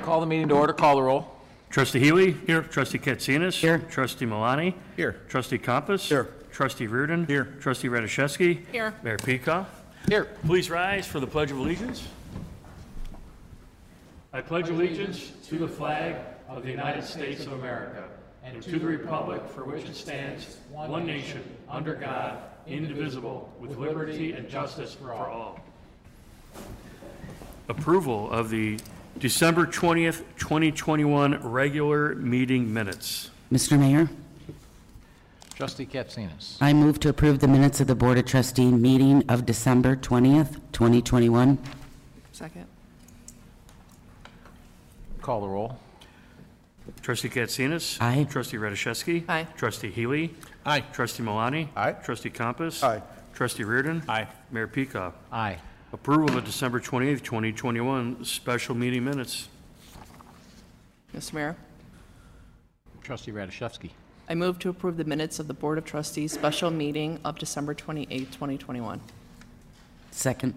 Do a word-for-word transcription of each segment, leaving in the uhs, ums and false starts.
Call the meeting to order. Call the roll. Trustee Healy? Here. Trustee Katsinas? Here. Trustee Milani? Here. Trustee Compass? Here. Trustee Reardon? Here. Trustee Radiszewski? Here. Mayor Peacock? Here. Please rise for the Pledge of Allegiance. I pledge allegiance to the flag of the United States of America and to the republic for which it stands, one nation, under God, indivisible, with liberty and justice for all. Approval of the December twentieth, twenty twenty-one regular meeting minutes. Mister Mayor, Trustee Katsinas. I move to approve the minutes of the Board of Trustee meeting of December twentieth, twenty twenty-one. Second. Call the roll. Trustee Katsinas? Aye. Trustee Radiszewski? Aye. Trustee Healy? Aye. Trustee Milani? Aye. Trustee Compass? Aye. Trustee Reardon? Aye. Mayor Peacock? Aye. Approval of December twenty-eighth, twenty twenty-one special meeting minutes. Mister Mayor, Trustee Radiszewski. I move to approve the minutes of the Board of Trustees special meeting of December twenty-eighth, twenty twenty-one. Second.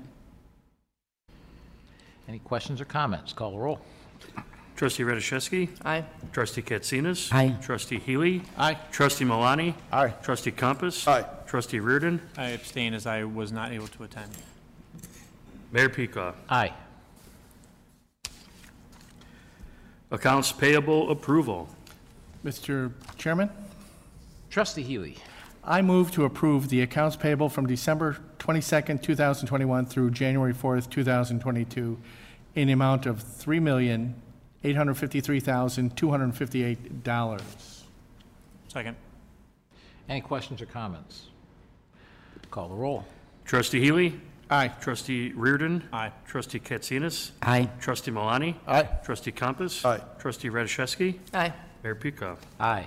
Any questions or comments? Call the roll. Trustee Radiszewski? Aye. Trustee Katsinas? Aye. Trustee Healy? Aye. Trustee Milani? Aye. Trustee Compass? Aye. Trustee Reardon? I abstain as I was not able to attend. Mayor Peacock? Aye. Accounts payable approval. Mister Chairman, Trustee Healy. I move to approve the accounts payable from December twenty-second, two thousand twenty-one through January fourth, two thousand twenty-two in the amount of three million, eight hundred fifty-three thousand, two hundred fifty-eight dollars. Second. Any questions or comments? Call the roll. Trustee Healy? Aye. Trustee Reardon? Aye. Trustee Katsinas? Aye. Trustee Milani? Aye. Trustee Compass? Aye. Trustee Radiszewski? Aye. Mayor Peacock? Aye.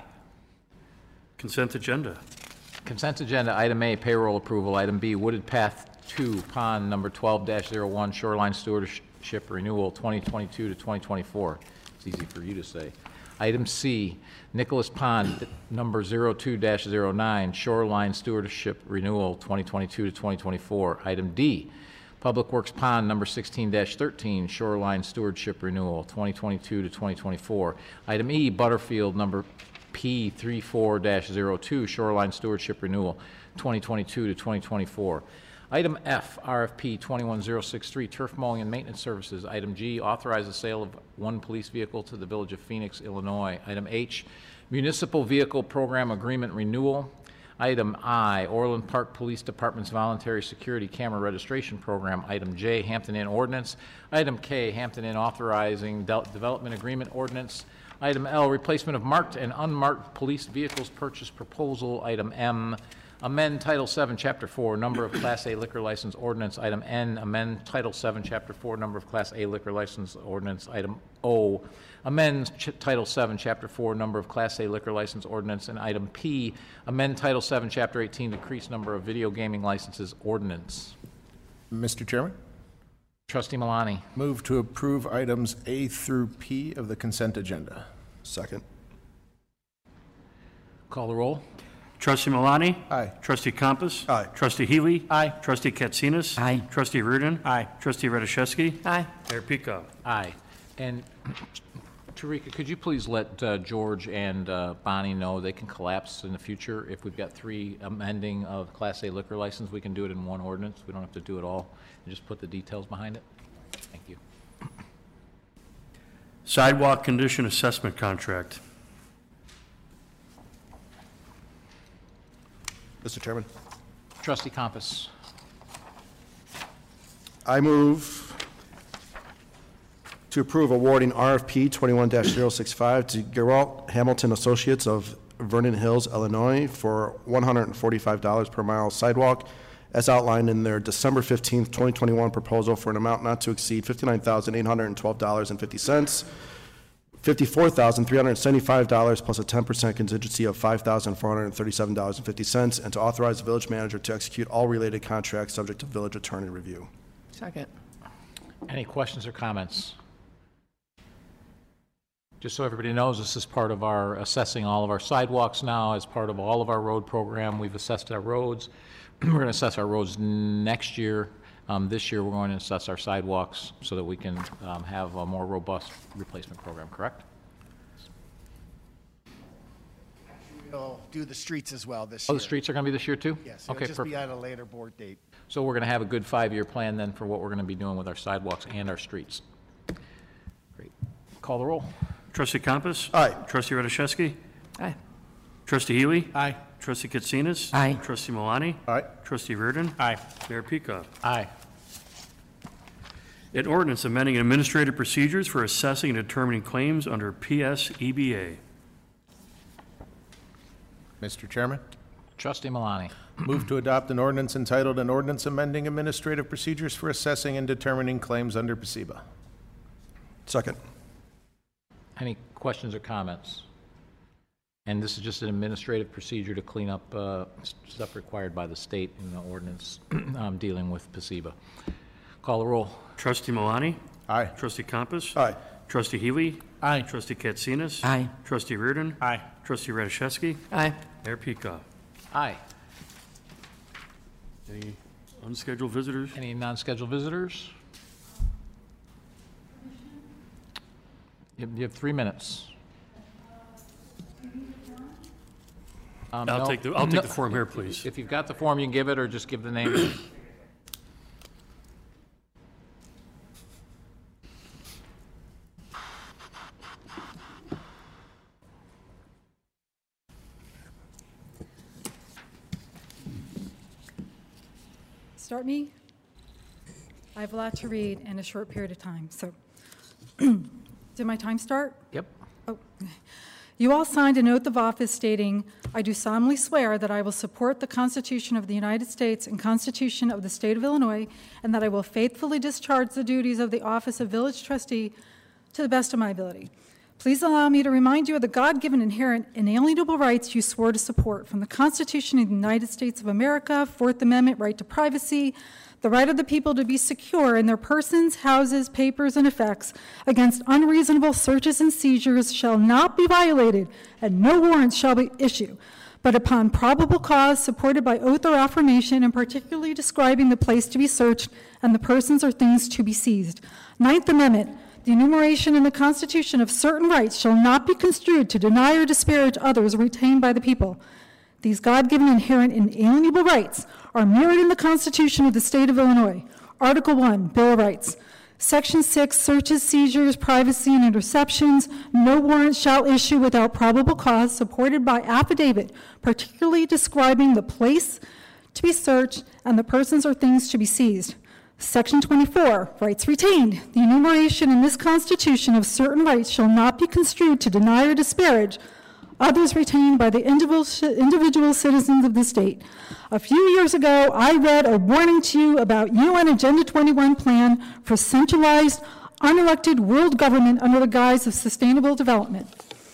Consent agenda. Consent agenda, item A, payroll approval. Item B, Wooded Path two, pond number twelve dash zero one, shoreline stewardship renewal, twenty twenty-two to twenty twenty-four. It's easy for you to say. Item C, Nicholas Pond, number zero two dash zero nine, shoreline stewardship renewal, twenty twenty-two to twenty twenty-four. Item D, Public Works Pond, number sixteen dash thirteen, shoreline stewardship renewal, twenty twenty-two to twenty twenty-four. Item E, Butterfield, number P thirty-four dash zero two, shoreline stewardship renewal, twenty twenty-two to twenty twenty-four. Item F, R F P twenty-one oh sixty-three, turf mowing and maintenance services. Item G, authorize the sale of one police vehicle to the Village of Phoenix, Illinois. Item H, municipal vehicle program agreement renewal. Item I, Orland Park Police Department's voluntary security camera registration program. Item J, Hampton Inn ordinance. Item K, Hampton Inn authorizing de- development agreement ordinance. Item L, replacement of marked and unmarked police vehicles purchase proposal. Item M, amend Title seven, Chapter four, number of Class A liquor license ordinance. Item N, amend Title seven, Chapter four, number of Class A liquor license ordinance. Item O, amend Ch- Title seven, Chapter four, number of Class A liquor license ordinance. And item P, amend Title seven, Chapter eighteen, decrease number of video gaming licenses ordinance. Mister Chairman, Trustee Milani. move to approve items A through P of the consent agenda. Second. Call the roll. Trustee Milani? Aye. Trustee Compass? Aye. Trustee Healy? Aye. Trustee Katsinas? Aye. Trustee Reardon? Aye. Trustee Radiszewski? Aye. Mayor Peacock? Aye. And Tarika, could you please let uh, George and uh, Bonnie know they can collapse in the future? If we've got three amending of Class A liquor license, we can do it in one ordinance. We don't have to do it all and just put the details behind it. Thank you. Sidewalk condition assessment contract. Mister Chairman, Trustee Compass. I move to approve awarding R F P twenty-one dash zero six five to Geralt Hamilton Associates of Vernon Hills, Illinois for one hundred forty-five dollars per mile sidewalk as outlined in their December fifteenth, twenty twenty-one proposal for an amount not to exceed fifty-nine thousand eight hundred twelve dollars and fifty cents, fifty-four thousand three hundred seventy-five dollars plus a ten percent contingency of five thousand four hundred thirty-seven dollars and fifty cents, and to authorize the village manager to execute all related contracts subject to village attorney review. Second. Any questions or comments? Just so everybody knows, this is part of our assessing all of our sidewalks now. As part of all of our road program, we've assessed our roads. We're going to assess our roads next year Um, This year, we're going to assess our sidewalks so that we can um, have a more robust replacement program, correct? We'll do the streets as well this Oh, year. the streets are going to be this year, too? Yes, it'll Okay, just be perfect. at a later board date. So we're going to have a good five-year plan then for what we're going to be doing with our sidewalks and our streets. Great. Call the roll. Trustee Compass? Aye. Trustee Radiszewski? Aye. Trustee Healy? Aye. Trustee Katsinas? Aye. Trustee Malani? Aye. Trustee Reardon? Aye. Mayor Peacock? Aye. An ordinance amending administrative procedures for assessing and determining claims under P S E B A. Mister Chairman, Trustee Malani. move to adopt an ordinance entitled, "An Ordinance Amending Administrative Procedures for Assessing and Determining Claims Under P S E B A." Second. Any questions or comments? And this is just an administrative procedure to clean up uh, s- stuff required by the state in the ordinance um, dealing with P S E B A. Call the roll. Trustee Malani? Aye. Trustee Compass? Aye. Trustee Healy? Aye. Trustee Katsinas? Aye. Trustee Reardon? Aye. Trustee Radiszewski? Aye. Mayor Peacock? Aye. Any unscheduled visitors? Any non-scheduled visitors? You you have three minutes. Um, I'll no- take the, I'll take no- the form here, please. If you've got the form, you can give it, or just give the name. Start me? I have a lot to read in a short period of time, so. Did my time start? Yep. Oh. You all signed an oath of office stating, "I do solemnly swear that I will support the Constitution of the United States and Constitution of the State of Illinois, and that I will faithfully discharge the duties of the office of village trustee to the best of my ability. Please allow me to remind you of the God-given inherent inalienable rights you swore to support, from the Constitution of the United States of America, Fourth Amendment right to privacy, the right of the people to be secure in their persons, houses, papers, and effects against unreasonable searches and seizures shall not be violated, and no warrants shall be issued, but upon probable cause supported by oath or affirmation, and particularly describing the place to be searched and the persons or things to be seized. Ninth Amendment, the enumeration in the Constitution of certain rights shall not be construed to deny or disparage others retained by the people. These God-given inherent inalienable rights are mirrored in the Constitution of the State of Illinois. Article one, Bill of Rights. Section six, searches, seizures, privacy, and interceptions. No warrant shall issue without probable cause supported by affidavit, particularly describing the place to be searched and the persons or things to be seized. Section twenty-four, rights retained. The enumeration in this Constitution of certain rights shall not be construed to deny or disparage others retained by the individual, individual citizens of the state. A few years ago, I read a warning to you about U N Agenda twenty-one plan for centralized, unelected world government under the guise of sustainable development.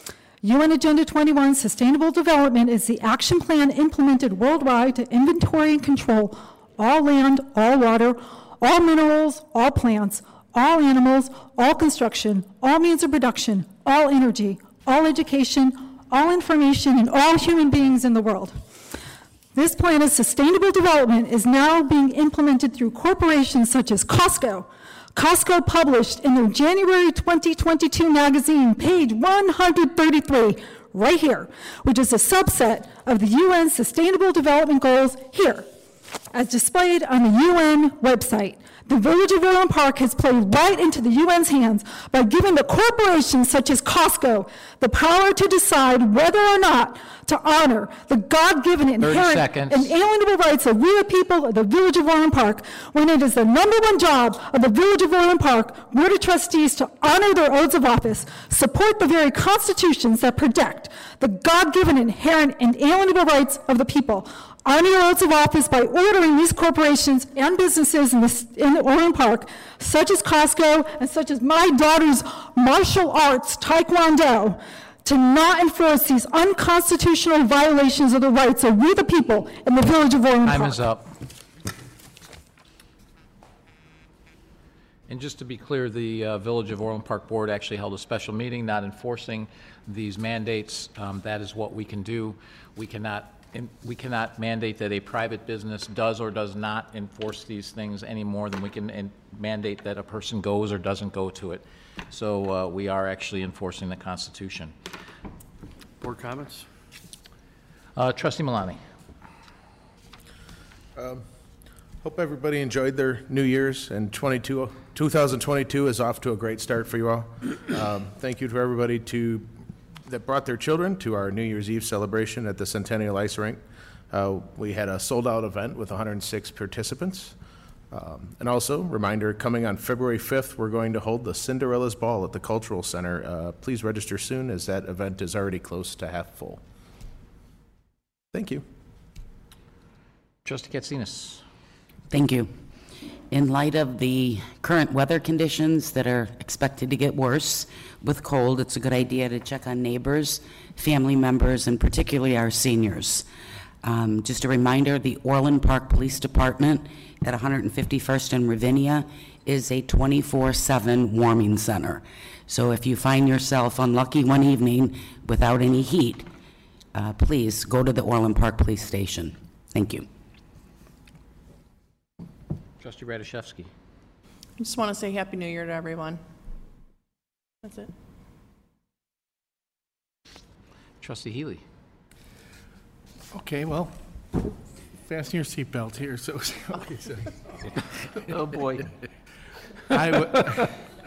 U N Agenda twenty-one Sustainable Development is the action plan implemented worldwide to inventory and control all land, all water, all minerals, all plants, all animals, all construction, all means of production, all energy, all education, all information, and all human beings in the world. This plan of sustainable development is now being implemented through corporations such as Costco. Costco published in their January twenty twenty-two magazine, page one hundred thirty-three, right here, which is a subset of the U N Sustainable Development Goals here, as displayed on the U N website. The Village of Orland Park has played right into the U N's hands by giving the corporations such as Costco the power to decide whether or not to honor the God-given inherent seconds. and inalienable rights of we the people of the Village of Orland Park, when it is the number one job of the Village of Orland Park Board of Trustees to honor their oaths of office, support the very constitutions that protect the God-given inherent and inalienable rights of the people, honor your oaths of office by ordering these corporations and businesses in the, in the Orland Park, such as Costco and such as my daughter's martial arts, Taekwondo, to not enforce these unconstitutional violations of the rights of we the people in the Village of Orland Park. Time is up. And just to be clear, the uh, Village of Orland Park Board actually held a special meeting, not enforcing these mandates. Um, That is what we can do. We cannot And we cannot mandate that a private business does or does not enforce these things any more than we can en- mandate that a person goes or doesn't go to it. So uh, we are actually enforcing the Constitution. Board comments? Uh, Trustee Malani. Hope everybody enjoyed their New Year's, and twenty-two, two thousand twenty-two is off to a great start for you all. Um, Thank you to everybody to, that brought their children to our New Year's Eve celebration at the Centennial Ice Rink. Uh, We had a sold-out event with one hundred six participants. Um, And also, reminder, coming on February fifth, we're going to hold the Cinderella's Ball at the Cultural Center. Uh, Please register soon, as that event is already close to half full. Thank you. Trustee Katsinas. Thank you. In light of the current weather conditions that are expected to get worse with cold, it's a good idea to check on neighbors, family members, and particularly our seniors. Um, just a reminder, the Orland Park Police Department at one hundred fifty-first and Ravinia is a twenty-four seven warming center. So if you find yourself unlucky one evening without any heat, uh, please go to the Orland Park Police Station. Thank you. Trustee Radiszewski. I just want to say Happy New Year to everyone. That's it. Trustee Healy. Okay, well, fasten your seatbelt here, so. Okay, so Oh, boy. I, w-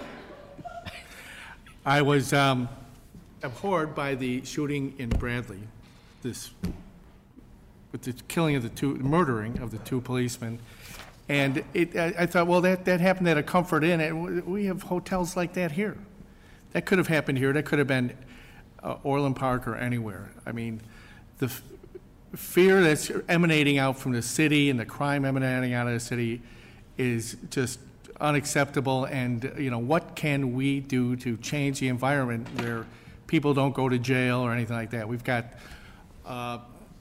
I was um, abhorred by the shooting in Bradley, this, with the killing of the two, murdering of the two policemen. And it, I, I thought, well, that, that happened at a Comfort Inn, and we have hotels like that here. That could have happened here. That could have been uh, Orland Park or anywhere. I mean, the f- fear that's emanating out from the city and the crime emanating out of the city is just unacceptable. And, you know, what can we do to change the environment where people don't go to jail or anything like that? We've got, uh,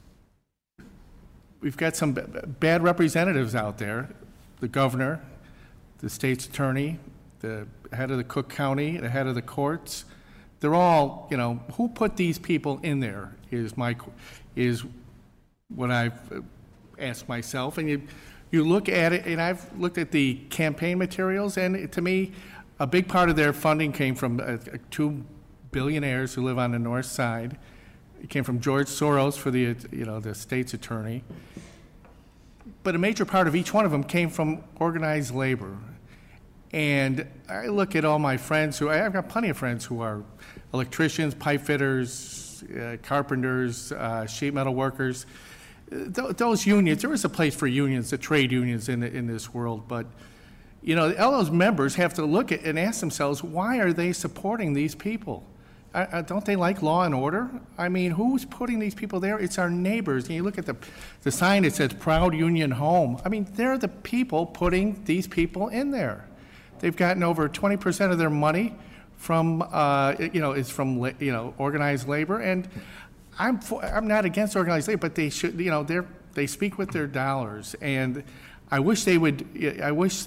we've got some b- bad representatives out there, the governor, the state's attorney, the head of the Cook County, the head of the courts. They're all, you know, who put these people in there is my, is what I've asked myself. And you, you look at it, and I've looked at the campaign materials, and to me, a big part of their funding came from uh, two billionaires who live on the north side. It came from George Soros for the, you know, the state's attorney. But a major part of each one of them came from organized labor. And I look at all my friends who, I've got plenty of friends who are electricians, pipe fitters, uh, carpenters, uh, sheet metal workers. Th- those unions, there is a place for unions, the trade unions in, in this world, but you know, all those members have to look at and ask themselves, why are they supporting these people? I, I, don't they like law and order? I mean, who's putting these people there? It's our neighbors. And you look at the, the sign that says Proud Union Home. I mean, they're the people putting these people in there. They've gotten over twenty percent of their money from, uh, you know, is from, you know, organized labor. And I'm for, I'm not against organized labor, but they should, you know, they're, they speak with their dollars. And I wish they would, I wish,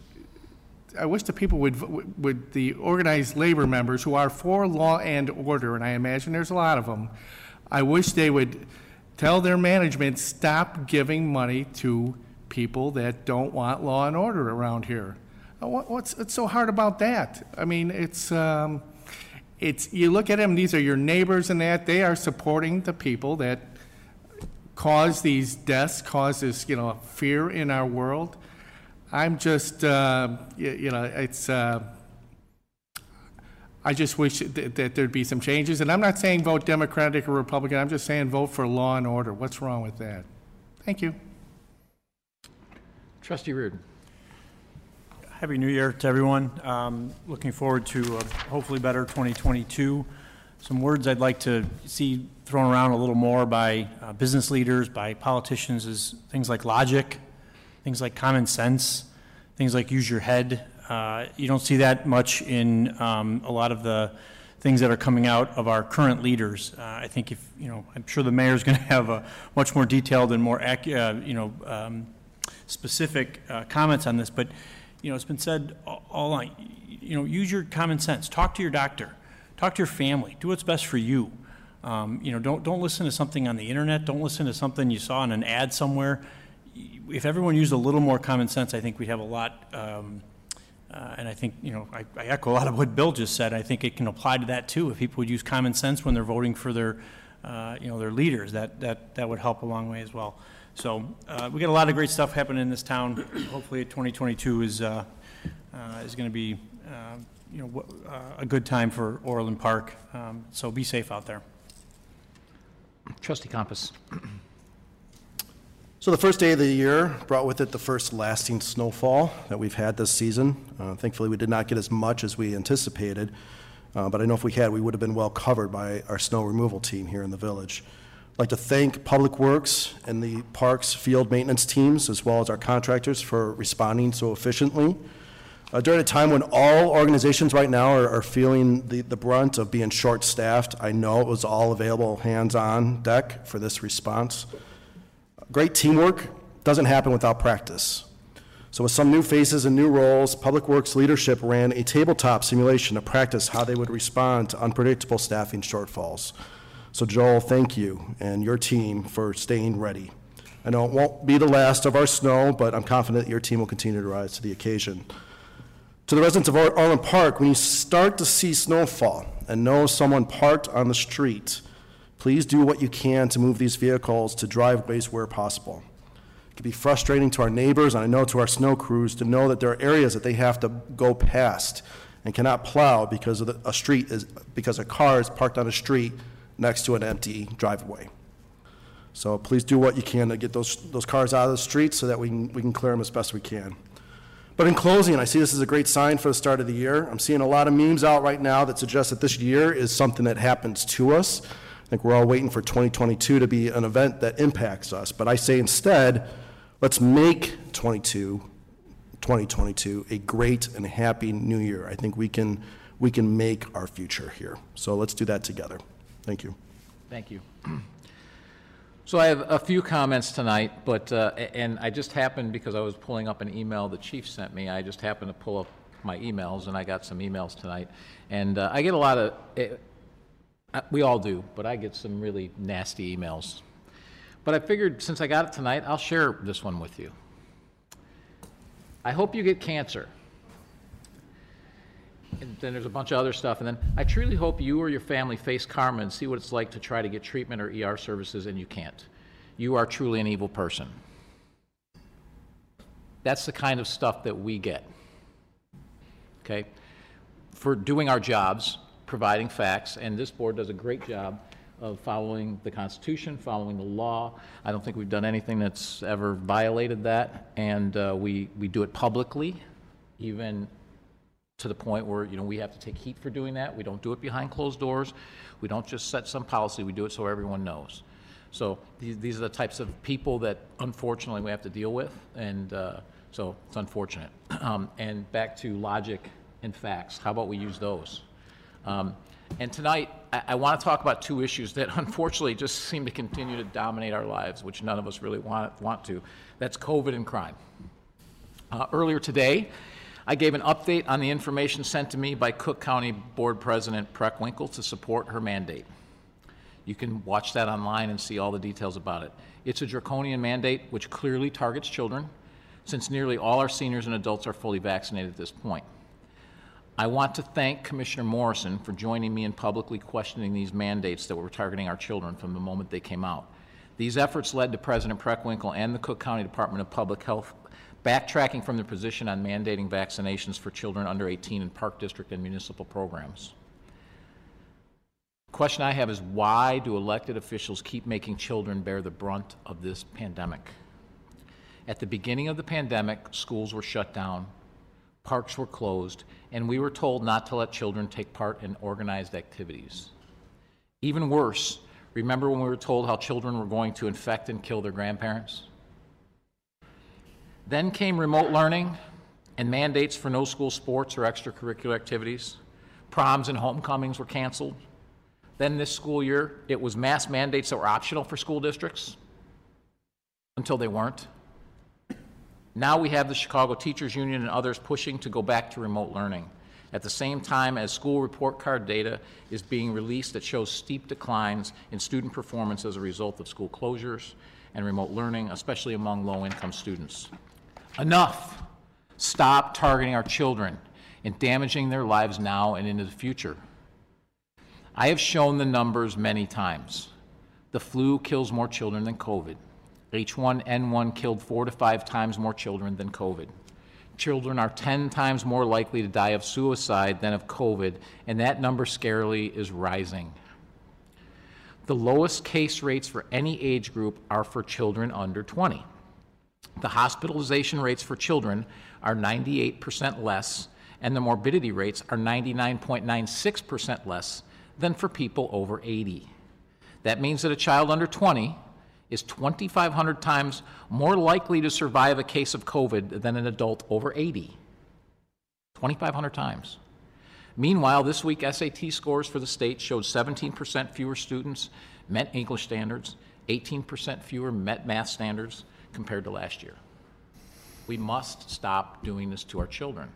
I wish the people would, would the organized labor members who are for law and order, and I imagine there's a lot of them, I wish they would tell their management, stop giving money to people that don't want law and order around here. What, what's, what's so hard about that? I mean, it's, um, it's, you look at them, these are your neighbors and that, they are supporting the people that cause these deaths, cause this, you know, fear in our world. I'm just, uh, you, you know, it's, uh, I just wish that, that there'd be some changes. And I'm not saying vote Democratic or Republican, I'm just saying vote for law and order. What's wrong with that? Thank you. Trustee Rudin. Happy New Year to everyone. Um, looking forward to a hopefully better twenty twenty-two. Some words I'd like to see thrown around a little more by uh, business leaders, by politicians, is things like logic, things like common sense, things like use your head. Uh, you don't see that much in um, a lot of the things that are coming out of our current leaders. Uh, I think if, you know, I'm sure the mayor's going to have a much more detailed and more accurate, uh, you know, um, specific uh, comments on this, but you know, it's been said all along, you know, use your common sense. Talk to your doctor. Talk to your family. Do what's best for you. Um, You know, don't, don't listen to something on the internet, don't listen to something you saw in an ad somewhere. If everyone used a little more common sense, I think we'd have a lot, um, uh, and I think, you know, I, I echo a lot of what Bill just said. I think it can apply to that too. If people would use common sense when they're voting for their, uh, you know, their leaders, that, that, that would help a long way as well. So uh, we got a lot of great stuff happening in this town. Hopefully twenty twenty-two is, uh, uh, is going to be, uh, you know, uh, a good time for Orland Park. Um, so be safe out there. Trustee Compass. So the first day of the year brought with it the first lasting snowfall that we've had this season. Uh, thankfully, we did not get as much as we anticipated, uh, but I know if we had, we would have been well covered by our snow removal team here in the village. I'd like to thank Public Works and the Parks field maintenance teams, as well as our contractors, for responding so efficiently. Uh, during a time when all organizations right now are, are feeling the, the brunt of being short-staffed, I know it was all available hands-on deck for this response. Great teamwork doesn't happen without practice. So with some new faces and new roles, Public Works leadership ran a tabletop simulation to practice how they would respond to unpredictable staffing shortfalls. So Joel, thank you and your team for staying ready. I know it won't be the last of our snow, but I'm confident your team will continue to rise to the occasion. To the residents of Orland Park, when you start to see snowfall and know someone parked on the street, please do what you can to move these vehicles to driveways where possible. It can be frustrating to our neighbors, and I know to our snow crews, to know that there are areas that they have to go past and cannot plow because of the, a street is because a car is parked on a street next to an empty driveway. So please do what you can to get those those cars out of the street so that we can, we can clear them as best we can. But in closing, I see this as a great sign for the start of the year. I'm seeing a lot of memes out right now that suggest that this year is something that happens to us. I think we're all waiting for twenty twenty-two to be an event that impacts us. But I say instead, let's make twenty twenty-two a great and happy new year. I think we can, we can make our future here. So let's do that together. Thank you. Thank you. So I have a few comments tonight, but, uh, and I just happened, because I was pulling up an email the chief sent me, I just happened to pull up my emails, and I got some emails tonight. And uh, I get a lot of, uh, we all do, but I get some really nasty emails. But I figured since I got it tonight, I'll share this one with you. I hope you get cancer. And then there's a bunch of other stuff. And then I truly hope you or your family face karma and see what it's like to try to get treatment or E R services and you can't. You are truly an evil person. That's the kind of stuff that we get, okay, for doing our jobs, providing facts, and this board does a great job of following the Constitution, following the law. I don't think we've done anything that's ever violated that, and uh, we, we do it publicly, even to the point where, you know, we have to take heat for doing that. We don't do it behind closed doors. We don't just set some policy, we do it so everyone knows. So these, these are the types of people that unfortunately we have to deal with, and uh, so it's unfortunate. Um, and back to logic and facts, how about we use those? Um, and tonight, I, I want to talk about two issues that unfortunately just seem to continue to dominate our lives, which none of us really want, want to. That's COVID and crime. Uh, earlier today, I gave an update on the information sent to me by Cook County Board President Preckwinkle to support her mandate. You can watch that online and see all the details about it. It's a draconian mandate which clearly targets children, since nearly all our seniors and adults are fully vaccinated at this point. I want to thank Commissioner Morrison for joining me in publicly questioning these mandates that were targeting our children from the moment they came out. These efforts led to President Preckwinkle and the Cook County Department of Public Health backtracking from their position on mandating vaccinations for children under eighteen in Park District and municipal programs. The question I have is, why do elected officials keep making children bear the brunt of this pandemic? At the beginning of the pandemic, schools were shut down, parks were closed, and we were told not to let children take part in organized activities. Even worse, remember when we were told how children were going to infect and kill their grandparents? Then came remote learning and mandates for no school sports or extracurricular activities. Proms and homecomings were canceled. Then this school year, it was mask mandates that were optional for school districts until they weren't. Now we have the Chicago Teachers Union and others pushing to go back to remote learning. at the same time as school report card data is being released that shows steep declines in student performance as a result of school closures and remote learning, especially among low-income students. Enough! Stop targeting our children and damaging their lives now and into the future. I have shown the numbers many times. The flu kills more children than COVID. H one N one killed four to five times more children than COVID. Children are ten times more likely to die of suicide than of COVID, and that number scarily is rising. The lowest case rates for any age group are for children under twenty. The hospitalization rates for children are ninety-eight percent less, and the morbidity rates are ninety-nine point nine six percent less than for people over eighty. That means that a child under twenty is twenty-five hundred times more likely to survive a case of COVID than an adult over eighty. twenty-five hundred times. Meanwhile, this week S A T scores for the state showed seventeen percent fewer students met English standards, eighteen percent fewer met math standards compared to last year. We must stop doing this to our children.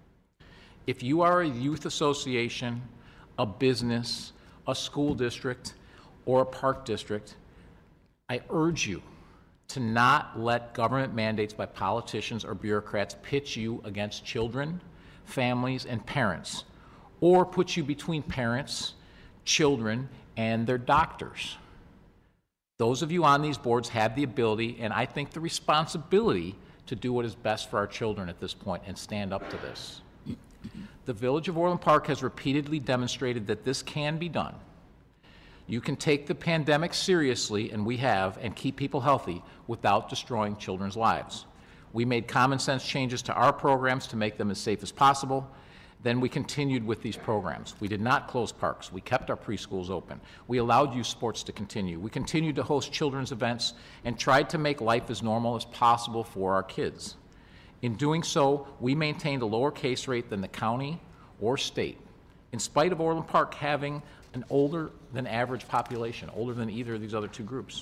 If you are a youth association, a business, a school district, or a park district, I urge you to not let government mandates by politicians or bureaucrats pitch you against children, families, and parents, or put you between parents, children, and their doctors. Those of you on these boards have the ability, and I think the responsibility, to do what is best for our children at this point and stand up to this. The Village of Orland Park has repeatedly demonstrated that this can be done. You can take the pandemic seriously, and we have, and keep people healthy without destroying children's lives. We made common sense changes to our programs to make them as safe as possible. Then we continued with these programs. We did not close parks. We kept our preschools open. We allowed youth sports to continue. We continued to host children's events and tried to make life as normal as possible for our kids. In doing so, we maintained a lower case rate than the county or state, in spite of Orland Park having an older than average population, older than either of these other two groups.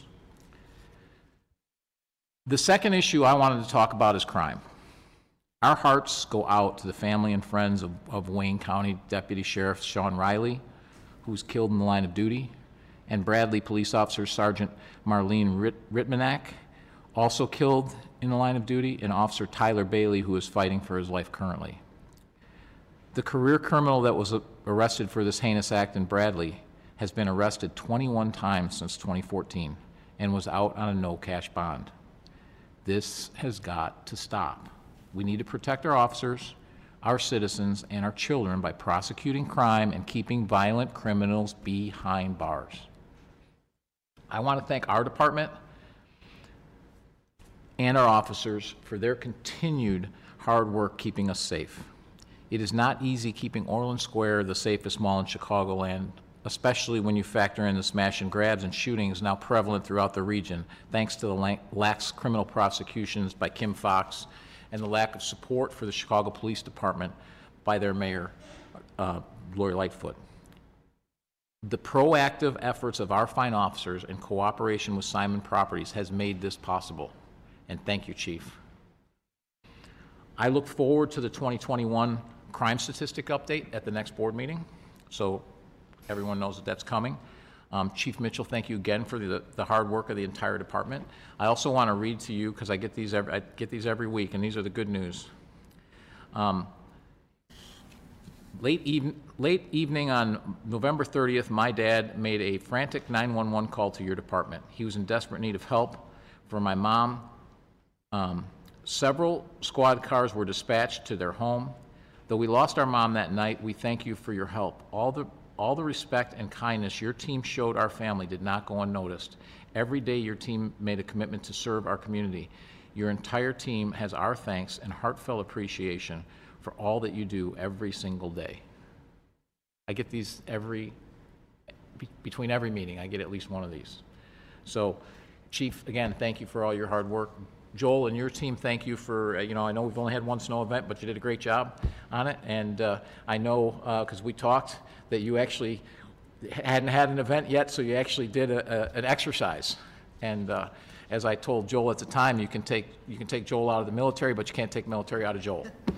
The second issue I wanted to talk about is crime. Our hearts go out to the family and friends of, of Wayne County Deputy Sheriff Sean Riley, who was killed in the line of duty, and Bradley Police Officer Sergeant Marlene Rit- Ritmanak, also killed in the line of duty, and Officer Tyler Bailey, who is fighting for his life currently. The career criminal that was arrested for this heinous act in Bradley has been arrested twenty-one times since twenty fourteen and was out on a no-cash bond. This has got to stop. We need to protect our officers, our citizens, and our children by prosecuting crime and keeping violent criminals behind bars. I want to thank our department and our officers for their continued hard work keeping us safe. It is not easy keeping Orland Square the safest mall in Chicagoland, especially when you factor in the smash and grabs and shootings now prevalent throughout the region, thanks to the lax criminal prosecutions by Kim Foxx and the lack of support for the Chicago Police Department by their mayor, uh, Lori Lightfoot. The proactive efforts of our fine officers in cooperation with Simon Properties has made this possible, and thank you, Chief. I look forward to the twenty twenty-one crime statistic update at the next board meeting, so everyone knows that that's coming. Um, Chief Mitchell, thank you again for the, the hard work of the entire department. I also want to read to you, because I get these every, I get these every week, and these are the good news. Um, late, even, late evening on November thirtieth, my dad made a frantic nine one one call to your department. He was in desperate need of help for my mom. Um, several squad cars were dispatched to their home. Though we lost our mom that night, we thank you for your help. All the All the respect and kindness your team showed our family did not go unnoticed. Every day your team made a commitment to serve our community. Your entire team has our thanks and heartfelt appreciation for all that you do every single day. I get these every, be, between every meeting, I get at least one of these. So, Chief, again, thank you for all your hard work. Joel and your team, thank you for, uh, you know, I know we've only had one snow event, but you did a great job on it. And uh, I know, because uh, we talked, that you actually hadn't had an event yet, so you actually did a, a, an exercise. And uh, as I told Joel at the time, you can take you can take Joel out of the military, but you can't take military out of Joel.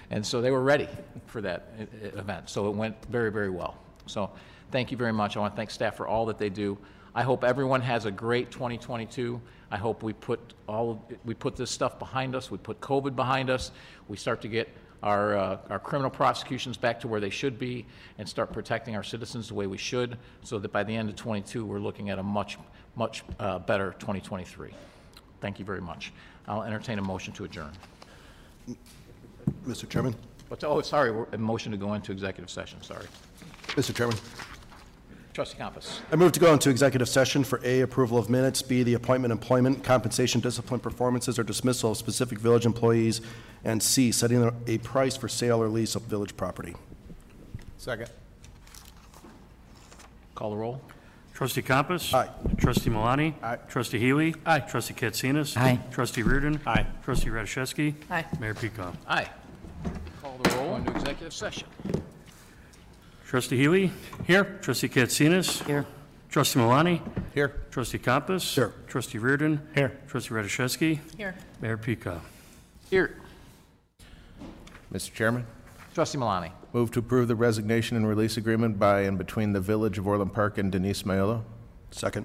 And so they were ready for that e- e- event. So it went very, very well. So thank you very much. I want to thank staff for all that they do. I hope everyone has a great twenty twenty-two. I hope we put all, of- we put this stuff behind us. We put COVID behind us. We start to get our, uh, our criminal prosecutions back to where they should be and start protecting our citizens the way we should, so that by the end of twenty-two, we're looking at a much, much uh, better twenty twenty-three. Thank you very much. I'll entertain a motion to adjourn. Mister Chairman? But, oh, sorry, we're- a motion to go into executive session, sorry. Mister Chairman? Trustee Compass. I move to go into executive session for A, approval of minutes, B, the appointment, employment, compensation, discipline, performances, or dismissal of specific village employees, and C, setting a- a price for sale or lease of village property. Second. Call the roll. Trustee Compass. Aye. Trustee Malani. Aye. Trustee Healy. Aye. Trustee Katsinas. Aye. Trustee Reardon. Aye. Trustee Radiszewski. Aye. Mayor Peacock. Aye. Call the roll into executive session. Trustee Healy. Here? Trustee Katsinas. Here. Trustee Malani. Here. Trustee Compass. Here. Trustee Reardon. Here. Trustee Radiszewski. Here. Mayor Peacock. Here. Mister Chairman, Trustee Malani. move to approve the resignation and release agreement by and between the Village of Orland Park and Denise Maiolo. Second.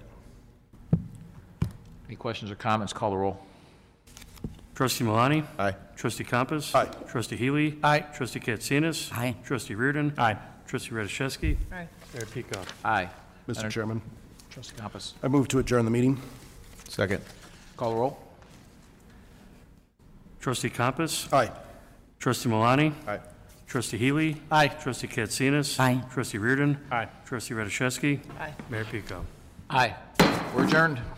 Any questions or comments? Call the roll. Trustee Malani. Aye. Trustee Compass. Aye. Trustee Healy. Aye. Trustee Katsinas. Aye. Trustee Reardon. Aye. Trustee Radiszewski. Aye. Mayor Peacock. Aye. Mister Enter- Chairman? Trustee Compass. I move to adjourn the meeting. Second. Call the roll. Trustee Compass. Aye. Trustee Malani. Aye. Trustee Healy. Aye. Trustee Katsinas. Aye. Trustee Reardon. Aye. Trustee Radiszewski. Aye. Mayor Peacock. Aye. We're adjourned.